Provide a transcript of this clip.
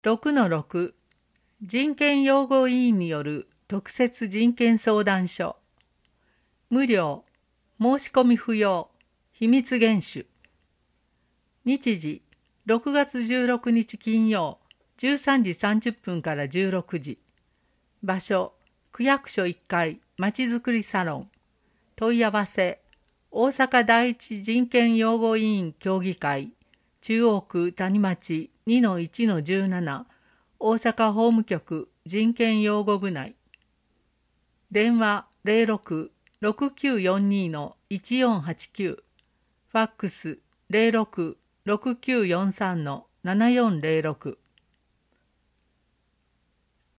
6-6 人権擁護委員による特設人権相談所。無料、申し込み不要、秘密厳守。日時、6月16日金曜、13時30分から16時。場所、区役所1階、まちづくりサロン。問い合わせ、大阪第一人権擁護委員協議会、中央区谷町 2-1-17、大阪法務局人権擁護部内。電話06-6942-1489、ファックス06-6943-7406。